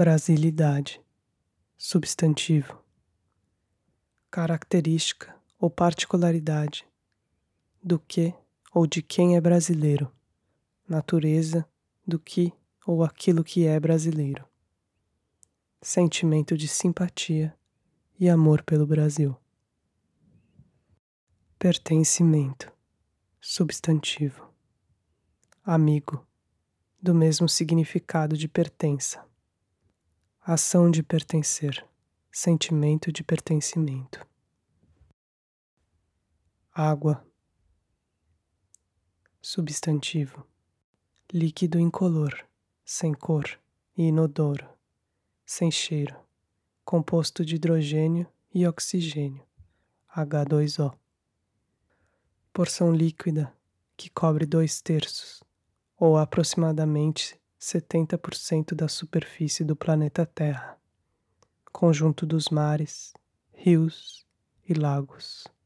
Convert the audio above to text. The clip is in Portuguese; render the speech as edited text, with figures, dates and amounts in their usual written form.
Brasilidade, substantivo, característica ou particularidade do que ou de quem é brasileiro, natureza do que ou aquilo que é brasileiro, sentimento de simpatia e amor pelo Brasil. Pertencimento, substantivo, amigo, do mesmo significado de pertença, ação de pertencer, sentimento de pertencimento. Água, substantivo, líquido incolor, sem cor e inodoro, sem cheiro, composto de hidrogênio e oxigênio, H2O. Porção líquida que cobre 2/3, ou aproximadamente 70% da superfície do planeta Terra, conjunto dos mares, rios e lagos.